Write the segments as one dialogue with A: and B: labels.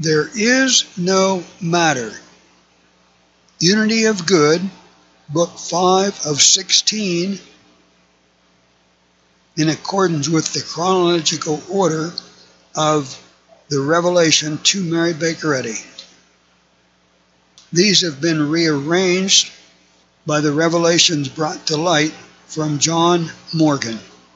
A: There is no matter. Unity of Good, Book 5 of 16, in accordance with the chronological order of the revelation to Mary Baker Eddy. These have been rearranged by the revelations brought to light from John Morgan.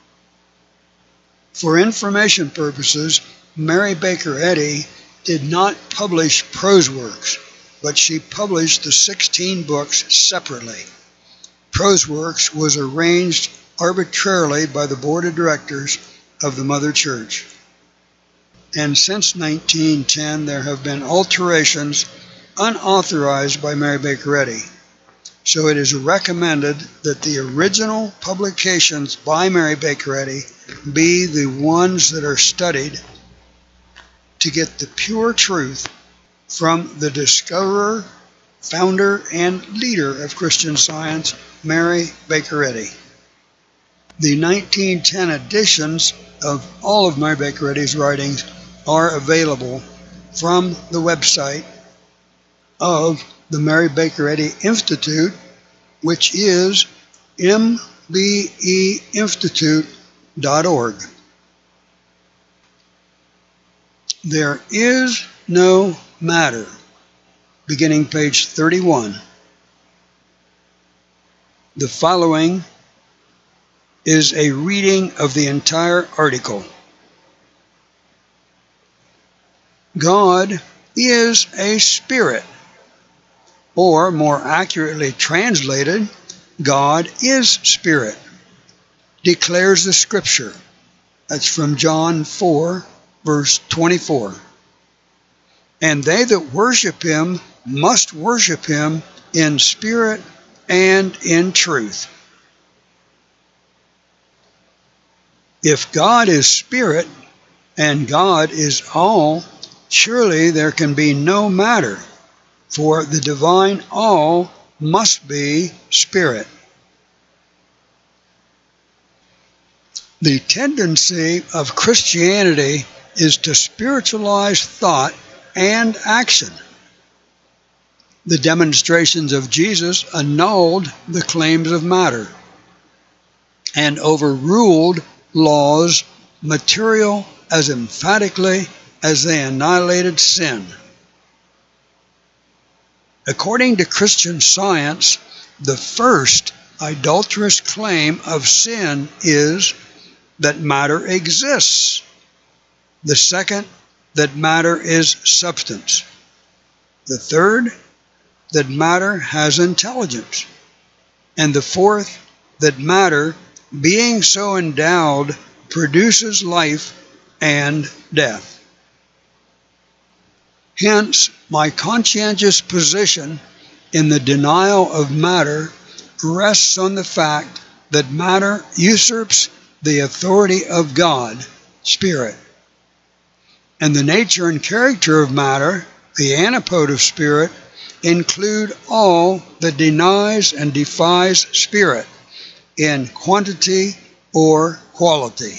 A: For information purposes, Mary Baker Eddy did not publish prose works, but she published the 16 books separately. Prose works was arranged arbitrarily by the board of directors of the Mother Church. And since 1910, there have been alterations unauthorized by Mary Baker Eddy. So it is recommended that the original publications by Mary Baker Eddy be the ones that are studied to get the pure truth from the discoverer, founder, and leader of Christian Science, Mary Baker Eddy. The 1910 editions of all of Mary Baker Eddy's writings are available from the website of the Mary Baker Eddy Institute, which is mbeinstitute.org. There is no matter, beginning page 31. The following is a reading of the entire article. God is a spirit, or more accurately translated, God is spirit, declares the scripture. That's from John 4, verse 24. And they that worship him must worship him in spirit and in truth. If God is spirit and God is all, surely there can be no matter, for the divine all must be spirit. The tendency of Christianity is to spiritualize thought and action. The demonstrations of Jesus annulled the claims of matter and overruled laws material as emphatically as they annihilated sin. According to Christian Science, the first idolatrous claim of sin is that matter exists. The second, that matter is substance. The third, that matter has intelligence. And the fourth, that matter, being so endowed, produces life and death. Hence, my conscientious position in the denial of matter rests on the fact that matter usurps the authority of God, Spirit. And the nature and character of matter, the antipode of Spirit, include all that denies and defies Spirit in quantity or quality.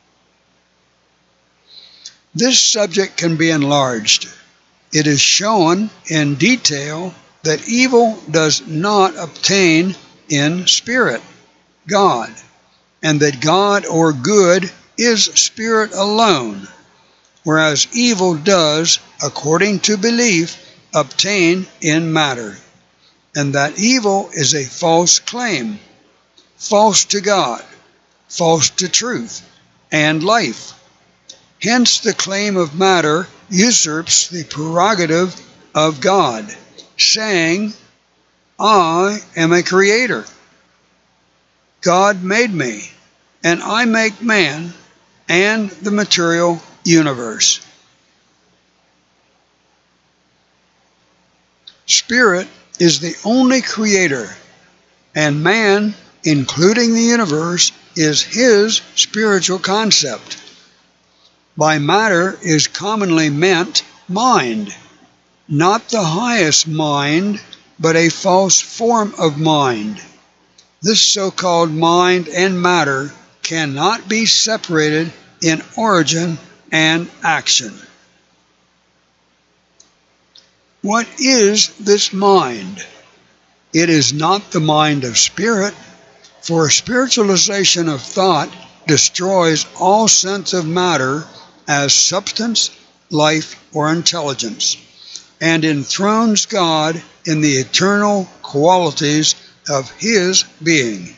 A: This subject can be enlarged. It is shown in detail that evil does not obtain in Spirit, God, and that God or good is Spirit alone, whereas evil does, according to belief, obtain in matter, and that evil is a false claim, false to God, false to truth, and life. Hence the claim of matter usurps the prerogative of God, saying, I am a creator. God made me, and I make man and the material universe. Spirit is the only creator, and man, including the universe, is his spiritual concept. By matter is commonly meant mind, not the highest mind, but a false form of mind. This so-called mind and matter cannot be separated in origin and action. What is this mind? It is not the mind of spirit, for spiritualization of thought destroys all sense of matter as substance, life, or intelligence, and enthrones God in the eternal qualities of His being.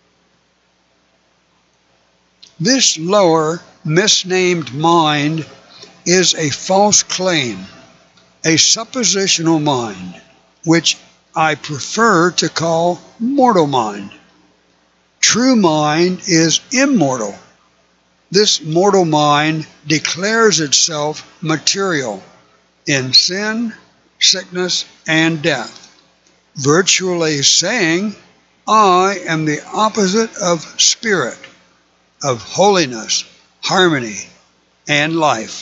A: This lower, misnamed mind is a false claim, a suppositional mind, which I prefer to call mortal mind. True mind is immortal. This mortal mind declares itself material in sin, sickness, and death, virtually saying, I am the opposite of spirit, of holiness, harmony, and life.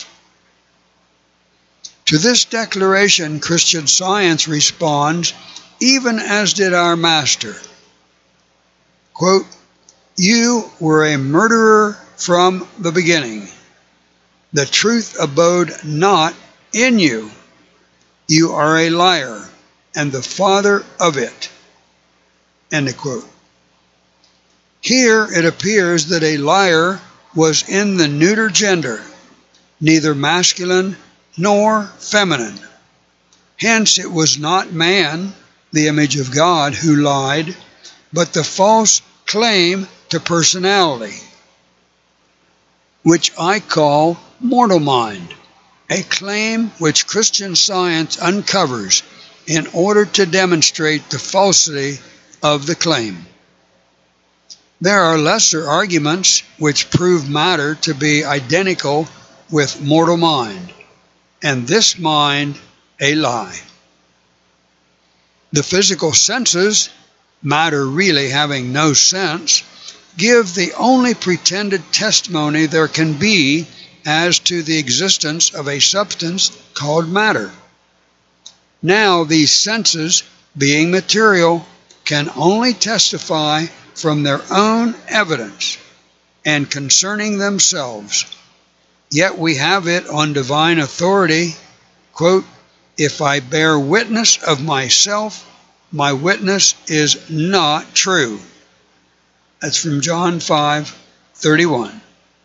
A: To this declaration, Christian Science responds, even as did our Master. Quote, you were a murderer from the beginning. The truth abode not in you. You are a liar and the father of it. End of quote. Here it appears that a liar was in the neuter gender, neither masculine nor feminine. Hence it was not man, the image of God, who lied, but the false claim to personality, which I call mortal mind, a claim which Christian Science uncovers in order to demonstrate the falsity of the claim. There are lesser arguments which prove matter to be identical with mortal mind, and this mind a lie. The physical senses, matter really having no sense, give the only pretended testimony there can be as to the existence of a substance called matter. Now these senses, being material, can only testify from their own evidence and concerning themselves. Yet we have it on divine authority, quote, if I bear witness of myself, my witness is not true. That's from John 5:31.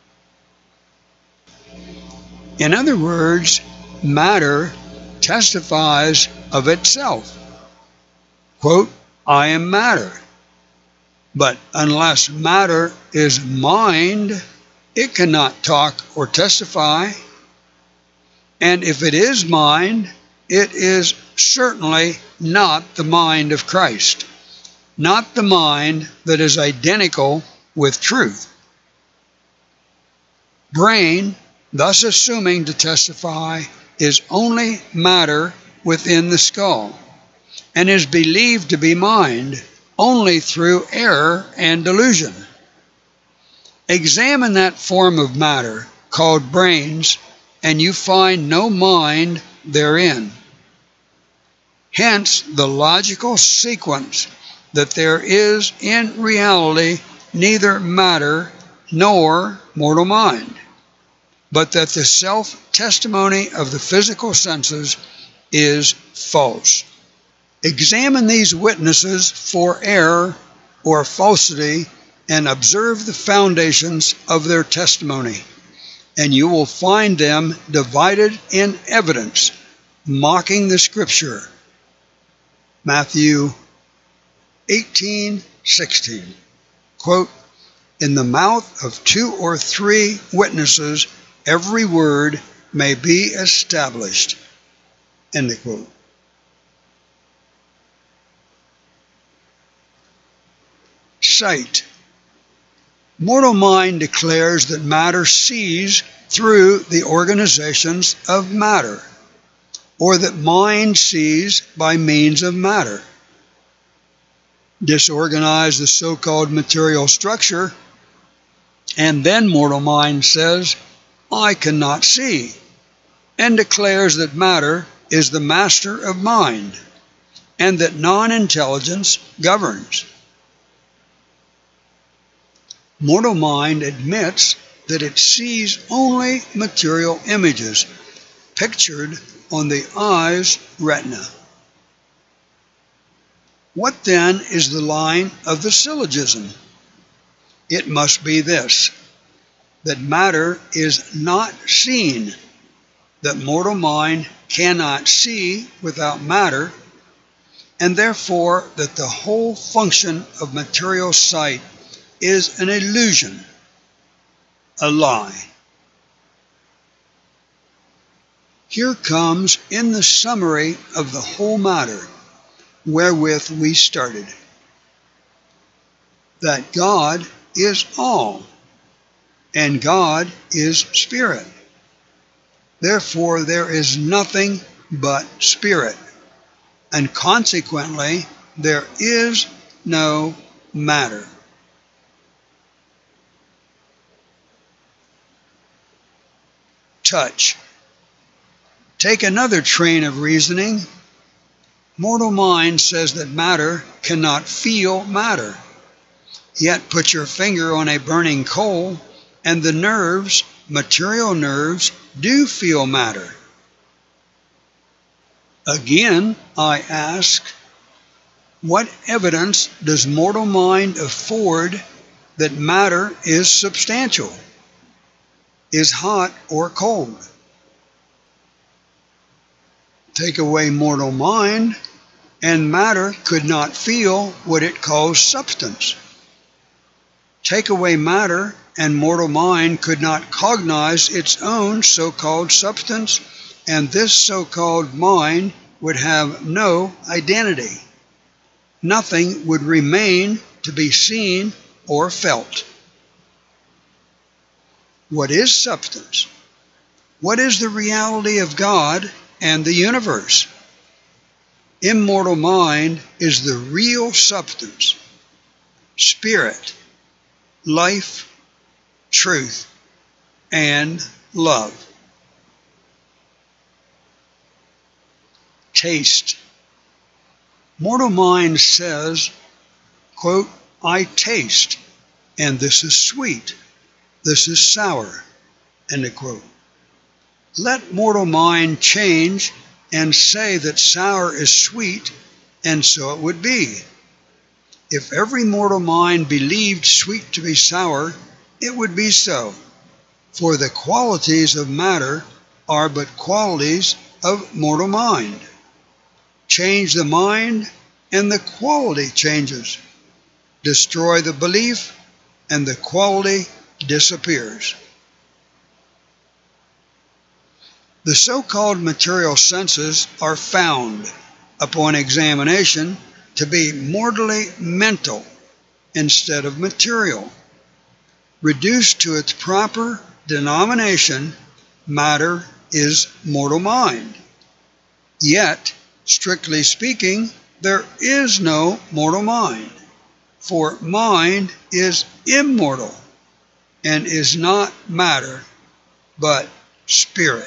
A: In other words, matter testifies of itself. Quote, I am matter. But unless matter is mind, it cannot talk or testify. And if it is mind, it is certainly not the mind of Christ, not the mind that is identical with truth. Brain, thus assuming to testify, is only matter within the skull, and is believed to be mind only through error and delusion. Examine that form of matter called brains, and you find no mind therein. Hence the logical sequence that there is in reality neither matter nor mortal mind, but that the self-testimony of the physical senses is false. Examine these witnesses for error or falsity and observe the foundations of their testimony, and you will find them divided in evidence, mocking the Scripture. Matthew 18:16, quote, in the mouth of 2 or 3 witnesses every word may be established. End of quote. Sight. Mortal mind declares that matter sees through the organizations of matter, or that mind sees by means of matter. Disorganize the so-called material structure, and then mortal mind says, I cannot see, and declares that matter is the master of mind, and that non-intelligence governs. Mortal mind admits that it sees only material images, pictured on the eye's retina. What then is the line of the syllogism? It must be this, that matter is not seen, that mortal mind cannot see without matter, and therefore that the whole function of material sight is an illusion, a lie. Here comes in the summary of the whole matter wherewith we started, that God is all, and God is spirit. Therefore there is nothing but spirit, and consequently there is no matter. Touch. Take another train of reasoning. Mortal mind says that matter cannot feel matter. Yet put your finger on a burning coal, and the nerves, material nerves, do feel matter. Again, I ask, what evidence does mortal mind afford that matter is substantial, is hot or cold? Take away mortal mind, and matter could not feel what it calls substance. Take away matter, and mortal mind could not cognize its own so-called substance, and this so-called mind would have no identity. Nothing would remain to be seen or felt. What is substance? What is the reality of God and the universe? Immortal mind is the real substance, spirit, life, truth, and love. Taste. Mortal mind says, quote, I taste, and this is sweet, this is sour, end quote. Let mortal mind change and say that sour is sweet, and so it would be. If every mortal mind believed sweet to be sour, it would be so, for the qualities of matter are but qualities of mortal mind. Change the mind, and the quality changes. Destroy the belief, and the quality disappears. The so-called material senses are found, upon examination, to be mortally mental instead of material. Reduced to its proper denomination, matter is mortal mind. Yet, strictly speaking, there is no mortal mind, for mind is immortal and is not matter, but spirit.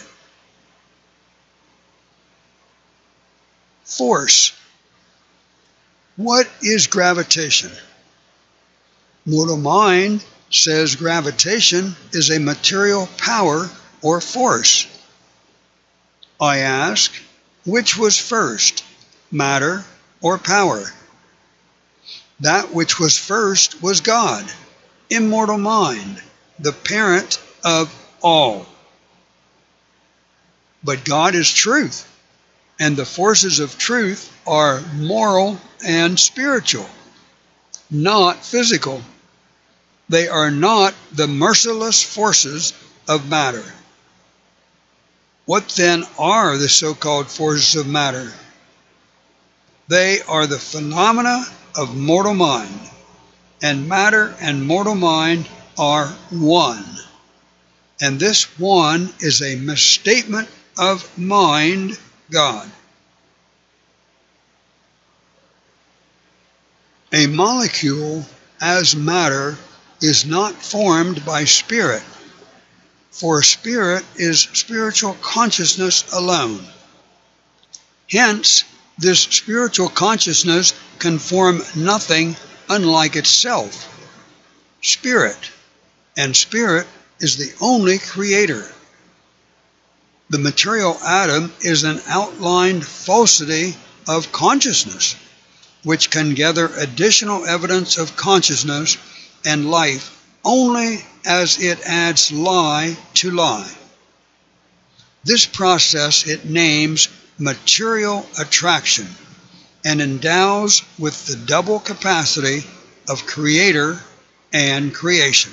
A: Force. What is gravitation? Mortal mind says gravitation is a material power or force. I ask, which was first, matter or power? That which was first was God, immortal mind, the parent of all. But God is truth, and the forces of truth are moral and spiritual, not physical. They are not the merciless forces of matter. What then are the so-called forces of matter? They are the phenomena of mortal mind, and matter and mortal mind are one. And this one is a misstatement of mind, God. A molecule as matter is not formed by spirit, for spirit is spiritual consciousness alone. Hence, this spiritual consciousness can form nothing unlike itself. Spirit, and spirit is the only creator. The material atom is an outlined falsity of consciousness, which can gather additional evidence of consciousness and life only as it adds lie to lie. This process it names material attraction and endows with the double capacity of creator and creation.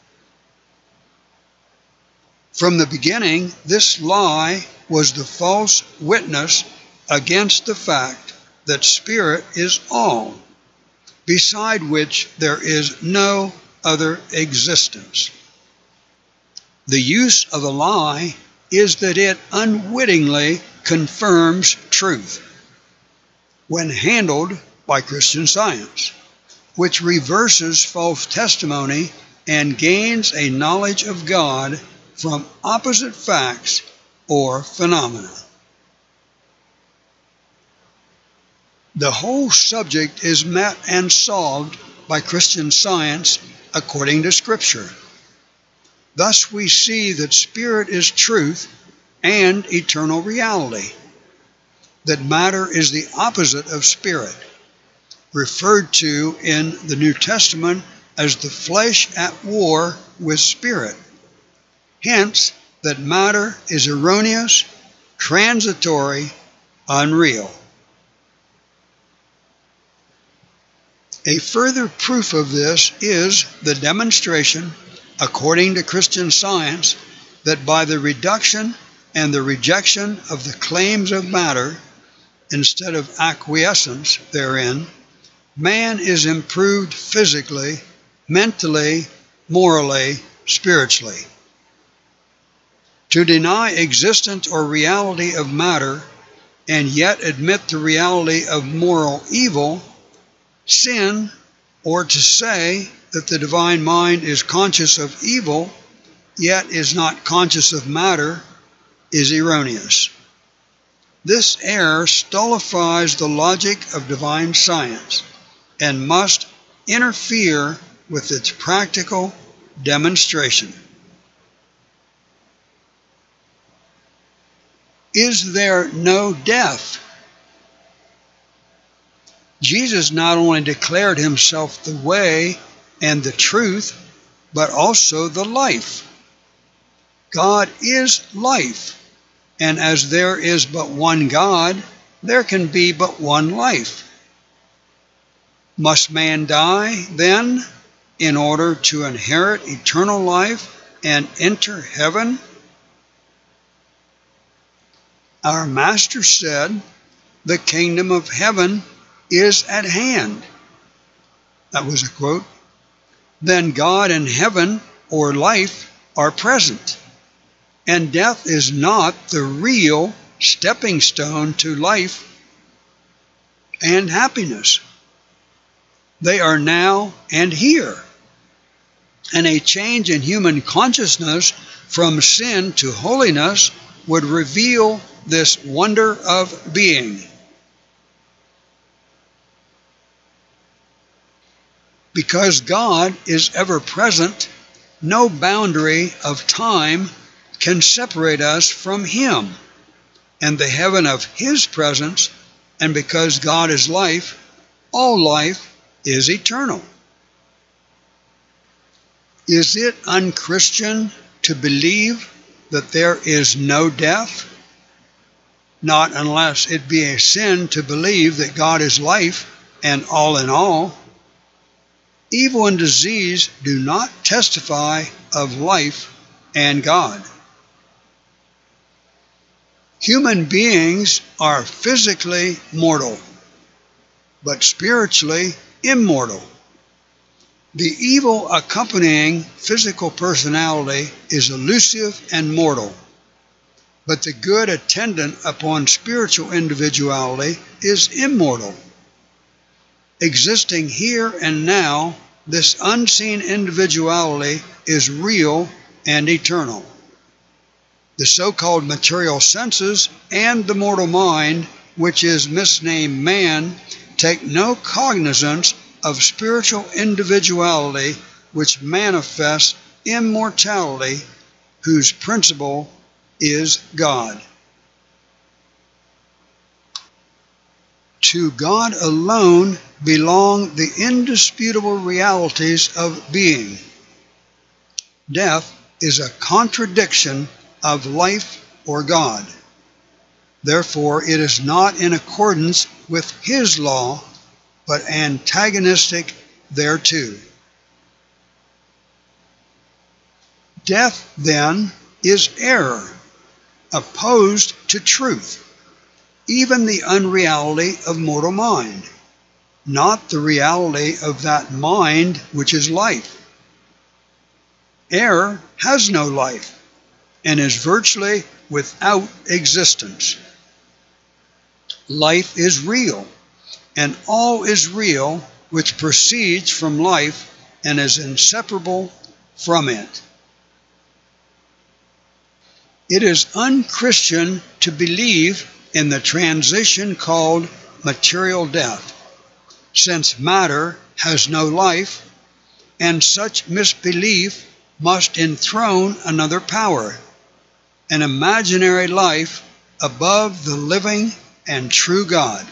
A: From the beginning, this lie was the false witness against the fact that spirit is all, beside which there is no other existence. The use of the lie is that it unwittingly confirms truth when handled by Christian Science, which reverses false testimony and gains a knowledge of God from opposite facts or phenomena. The whole subject is met and solved by Christian Science according to Scripture. Thus we see that spirit is truth and eternal reality, that matter is the opposite of spirit, referred to in the New Testament as the flesh at war with spirit. Hence, that matter is erroneous, transitory, unreal. A further proof of this is the demonstration, according to Christian Science, that by the reduction and the rejection of the claims of matter, instead of acquiescence therein, man is improved physically, mentally, morally, spiritually. To deny existence or reality of matter and yet admit the reality of moral evil, sin, or to say that the divine mind is conscious of evil yet is not conscious of matter, is erroneous. This error stultifies the logic of divine science and must interfere with its practical demonstration. Is there no death? Jesus not only declared himself the way and the truth, but also the life. God is life, and as there is but one God, there can be but one life. Must man die, then, in order to inherit eternal life and enter heaven? Our Master said, "The kingdom of heaven is at hand." That was a quote. Then God and heaven, or life, are present, and death is not the real stepping stone to life and happiness. They are now and here, and a change in human consciousness from sin to holiness would reveal this wonder of being. Because God is ever present, no boundary of time can separate us from Him and the heaven of His presence, and because God is life, all life is eternal. Is it unchristian to believe that there is no death? Not unless it be a sin to believe that God is life and all in all. Evil and disease do not testify of life and God. Human beings are physically mortal, but spiritually immortal. The evil accompanying physical personality is elusive and mortal, but the good attendant upon spiritual individuality is immortal. Existing here and now, this unseen individuality is real and eternal. The so-called material senses and the mortal mind, which is misnamed man, take no cognizance of spiritual individuality, which manifests immortality, whose principle is God. To God alone belong the indisputable realities of being. Death is a contradiction of life or God. Therefore, it is not in accordance with His law, but antagonistic thereto. Death, then, is error, opposed to truth, even the unreality of mortal mind, not the reality of that mind which is life. Error has no life and is virtually without existence. Life is real, and all is real which proceeds from life and is inseparable from it. It is unchristian to believe in the transition called material death, since matter has no life, and such misbelief must enthrone another power, an imaginary life above the living and true God.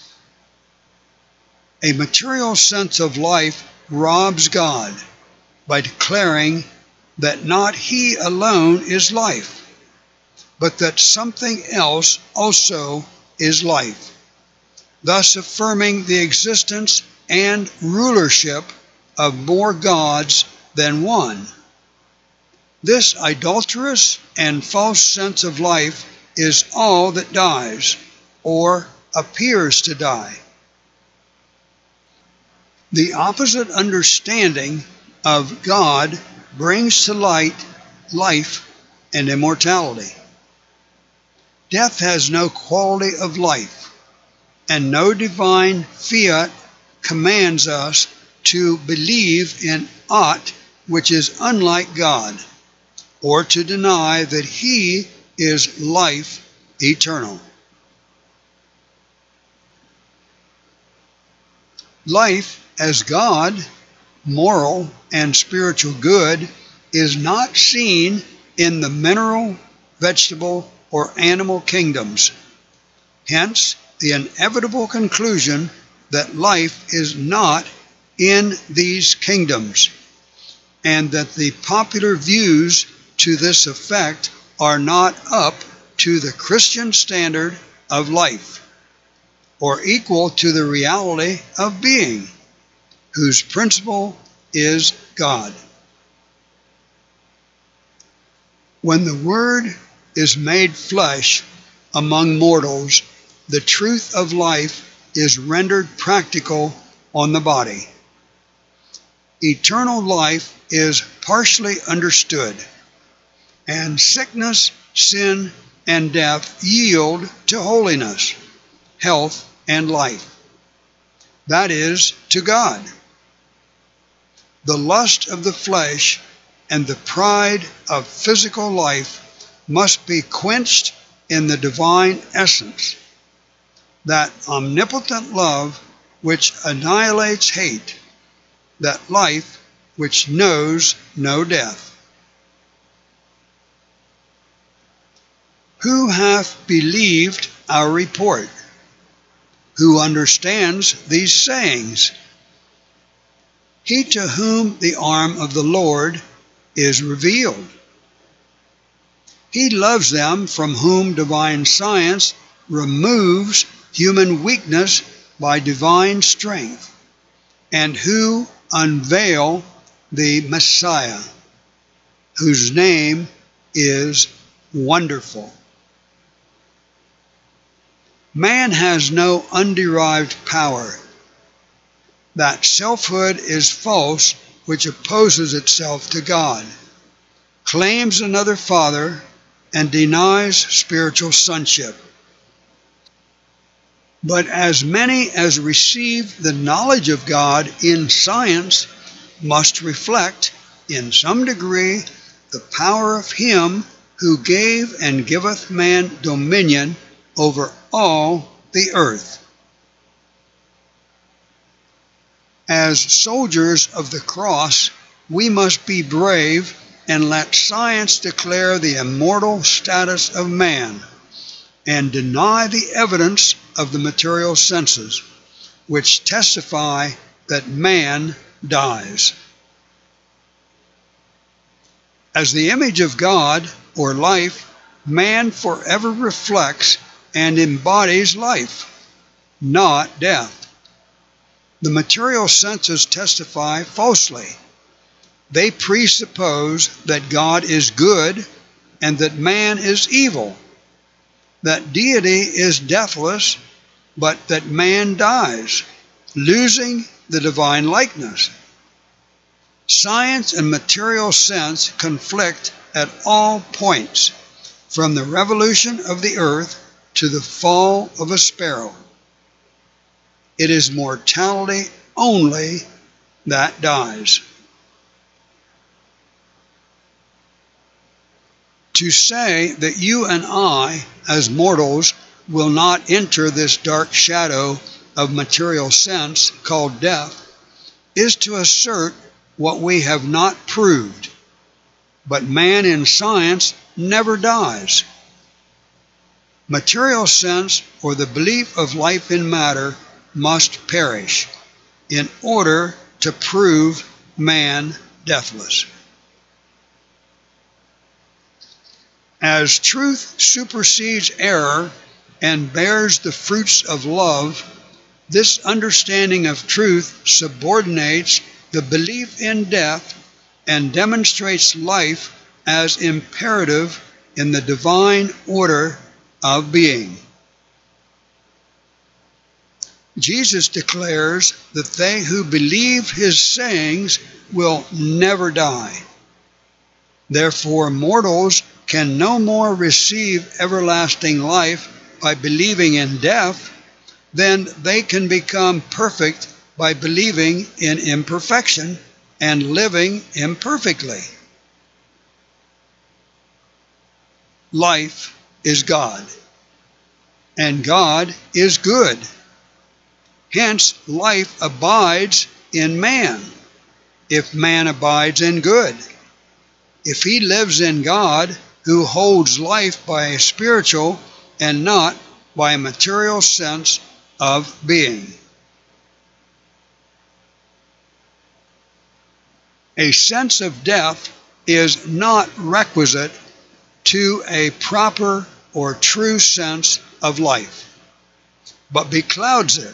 A: A material sense of life robs God by declaring that not He alone is life, but that something else also is life, thus affirming the existence and rulership of more gods than one. This idolatrous and false sense of life is all that dies, or appears to die. The opposite understanding of God brings to light life and immortality. Death has no quality of life, and no divine fiat commands us to believe in aught which is unlike God, or to deny that He is life eternal. Life as God, moral and spiritual good, is not seen in the mineral, vegetable, or animal kingdoms. Hence, the inevitable conclusion that life is not in these kingdoms, and that the popular views to this effect are not up to the Christian standard of life, or equal to the reality of being, whose principle is God. When the Word is made flesh among mortals, the truth of life is rendered practical on the body. Eternal life is partially understood, and sickness, sin, and death yield to holiness, health, and life. That is, to God. The lust of the flesh and the pride of physical life must be quenched in the divine essence, that omnipotent love which annihilates hate, that life which knows no death. Who hath believed our report? Who understands these sayings? He to whom the arm of the Lord is revealed. He loves them from whom divine science removes human weakness by divine strength, and who unveil the Messiah, whose name is Wonderful. Man has no underived power. That selfhood is false which opposes itself to God, claims another father, and denies spiritual sonship. But as many as receive the knowledge of God in science must reflect, in some degree, the power of Him who gave and giveth man dominion over all the earth. As soldiers of the cross, we must be brave and let science declare the immortal status of man, and deny the evidence of the material senses, which testify that man dies. As the image of God, or life, man forever reflects and embodies life, not death. The material senses testify falsely. They presuppose that God is good and that man is evil, that deity is deathless, but that man dies, losing the divine likeness. Science and material sense conflict at all points, from the revolution of the earth to the fall of a sparrow. It is mortality only that dies. To say that you and I, as mortals, will not enter this dark shadow of material sense called death is to assert what we have not proved. But man in science never dies. Material sense, or the belief of life in matter, must perish in order to prove man deathless. As truth supersedes error and bears the fruits of love, this understanding of truth subordinates the belief in death and demonstrates life as imperative in the divine order of being. Jesus declares that they who believe his sayings will never die. Therefore, mortals can no more receive everlasting life by believing in death than they can become perfect by believing in imperfection and living imperfectly. Life is God, and God is good. Hence, life abides in man, if man abides in good. If he lives in God, who holds life by a spiritual and not by a material sense of being. A sense of death is not requisite to a proper or true sense of life, but beclouds it.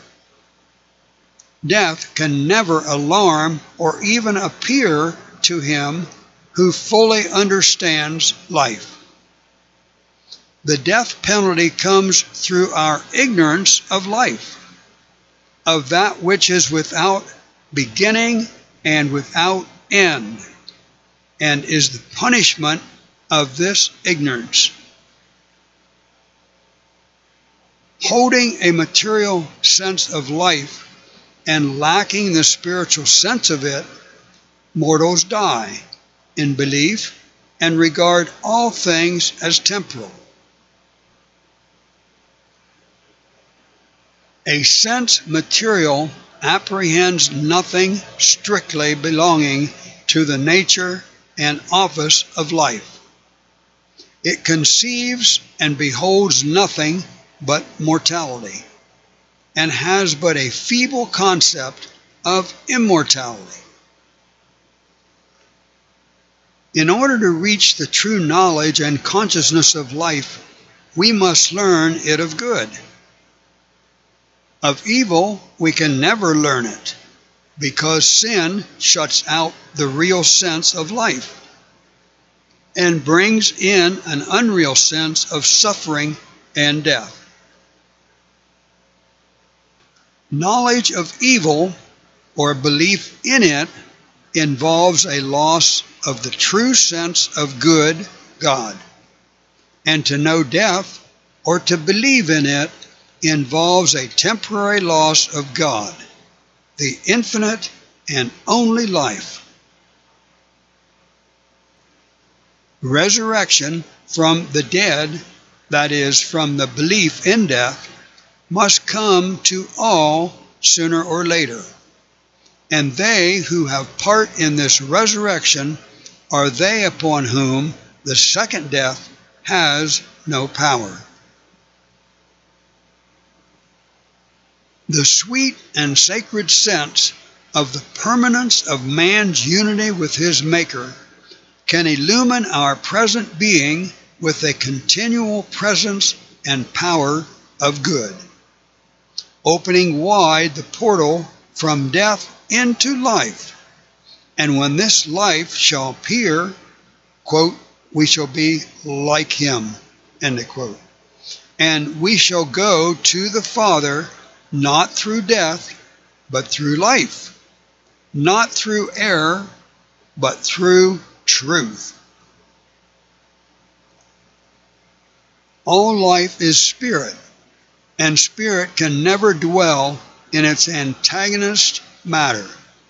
A: Death can never alarm or even appear to him who fully understands life. The death penalty comes through our ignorance of life, of that which is without beginning and without end, and is the punishment of this ignorance. Holding a material sense of life and lacking the spiritual sense of it, mortals die in belief and regard all things as temporal. A sense material apprehends nothing strictly belonging to the nature and office of life. It conceives and beholds nothing but mortality, and has but a feeble concept of immortality. In order to reach the true knowledge and consciousness of life, we must learn it of good. Of evil, we can never learn it, because sin shuts out the real sense of life and brings in an unreal sense of suffering and death. Knowledge of evil, or belief in it, involves a loss of the true sense of good, God. And to know death, or to believe in it, involves a temporary loss of God, the infinite and only life. Resurrection from the dead, that is, from the belief in death, must come to all sooner or later. And they who have part in this resurrection are they upon whom the second death has no power. The sweet and sacred sense of the permanence of man's unity with his Maker can illumine our present being with a continual presence and power of good, opening wide the portal from death into life. And when this life shall appear, quote, we shall be like him, end quote. And we shall go to the Father not through death, but through life, not through error, but through truth. All life is spirit, and spirit can never dwell in its antagonist matter.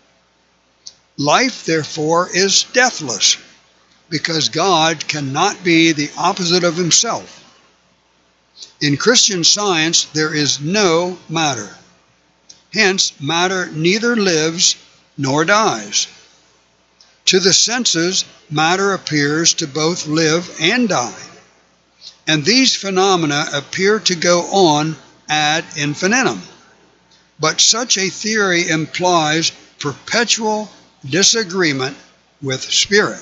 A: Life, therefore, is deathless, because God cannot be the opposite of himself. In Christian Science, there is no matter. Hence, matter neither lives nor dies. To the senses, matter appears to both live and die. And these phenomena appear to go on ad infinitum. But such a theory implies perpetual disagreement with spirit.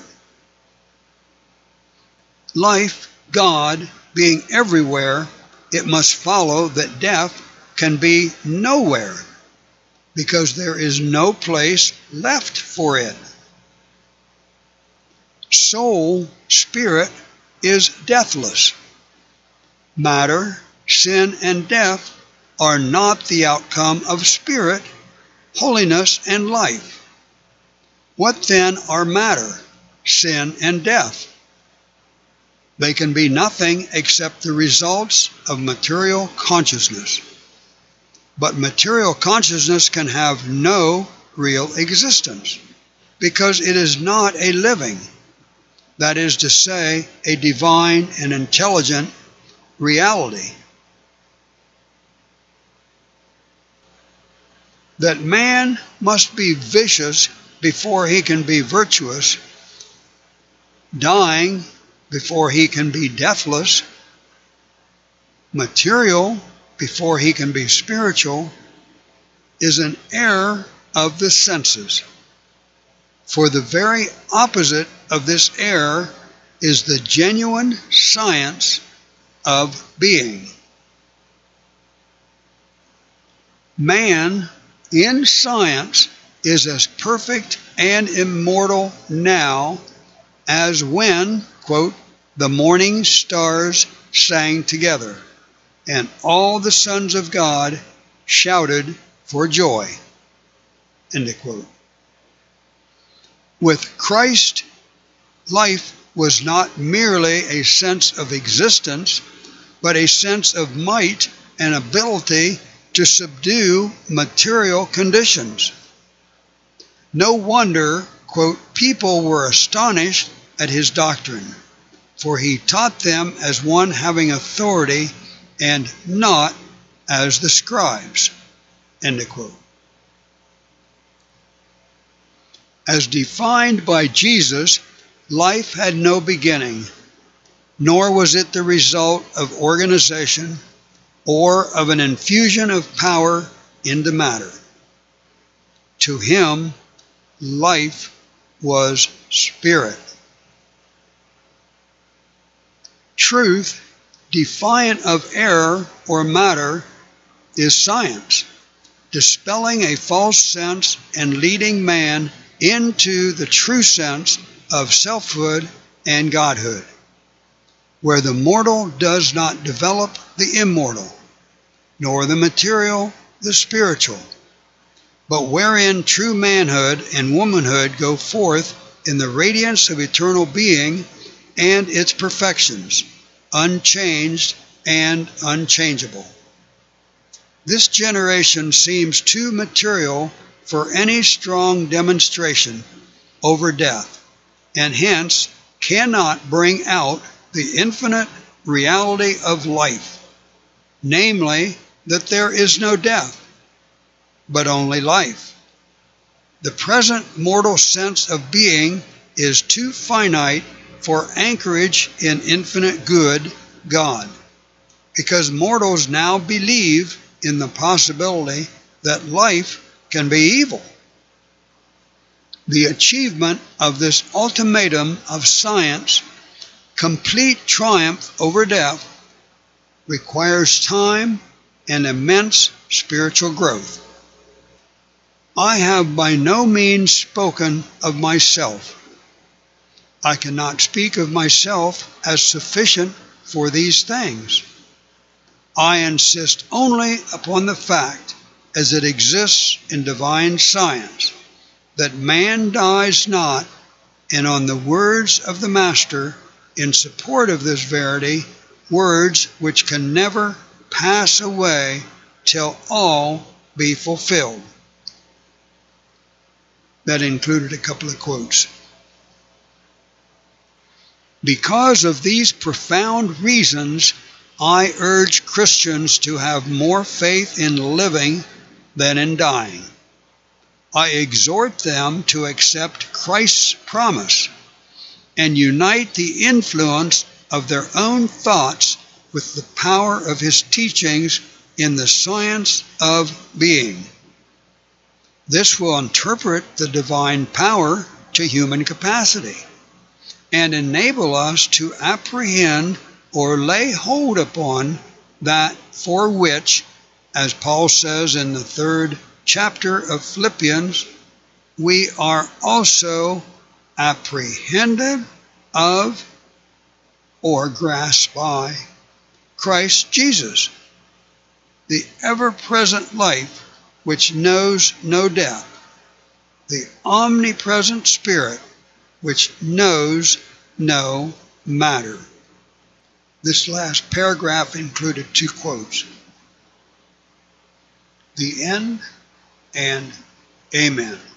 A: Life, God, being everywhere, it must follow that death can be nowhere, because there is no place left for it. Soul, spirit, is deathless. Matter, sin, and death are not the outcome of spirit, holiness, and life. What then are matter, sin, and death? They can be nothing except the results of material consciousness. But material consciousness can have no real existence, because it is not a living, that is to say, a divine and intelligent reality. That man must be vicious before he can be virtuous, dying before he can be deathless, material before he can be spiritual, is an error of the senses. For the very opposite of this error is the genuine science of being. Man, in science, is as perfect and immortal now as when, quote, the morning stars sang together, and all the sons of God shouted for joy, end quote. With Christ, life was not merely a sense of existence, but a sense of might and ability to subdue material conditions. No wonder, quote, people were astonished at his doctrine, for he taught them as one having authority and not as the scribes, end quote. As defined by Jesus, life had no beginning, nor was it the result of organization or of an infusion of power into matter. To him, life was spirit. Truth, defiant of error or matter, is science, dispelling a false sense and leading man into the true sense of selfhood and godhood, where the mortal does not develop the immortal, nor the material the spiritual, but wherein true manhood and womanhood go forth in the radiance of eternal being and its perfections, unchanged and unchangeable. This generation seems too material for any strong demonstration over death, and hence cannot bring out the infinite reality of life, namely that there is no death, but only life. The present mortal sense of being is too finite for anchorage in infinite good, God, because mortals now believe in the possibility that life can be evil. The achievement of this ultimatum of science, complete triumph over death, requires time and immense spiritual growth. I have by no means spoken of myself. I cannot speak of myself as sufficient for these things. I insist only upon the fact, as it exists in divine science, that man dies not, and on the words of the Master in support of this verity, words which can never pass away till all be fulfilled. That included a couple of quotes. Because of these profound reasons, I urge Christians to have more faith in living than in dying. I exhort them to accept Christ's promise and unite the influence of their own thoughts with the power of his teachings in the science of being. This will interpret the divine power to human capacity and enable us to apprehend or lay hold upon that for which, as Paul says in the 3rd chapter of Philippians, we are also apprehended of or grasped by Christ Jesus, the ever-present life which knows no death, the omnipresent Spirit which knows no matter. This last paragraph included 2 quotes. The end and amen.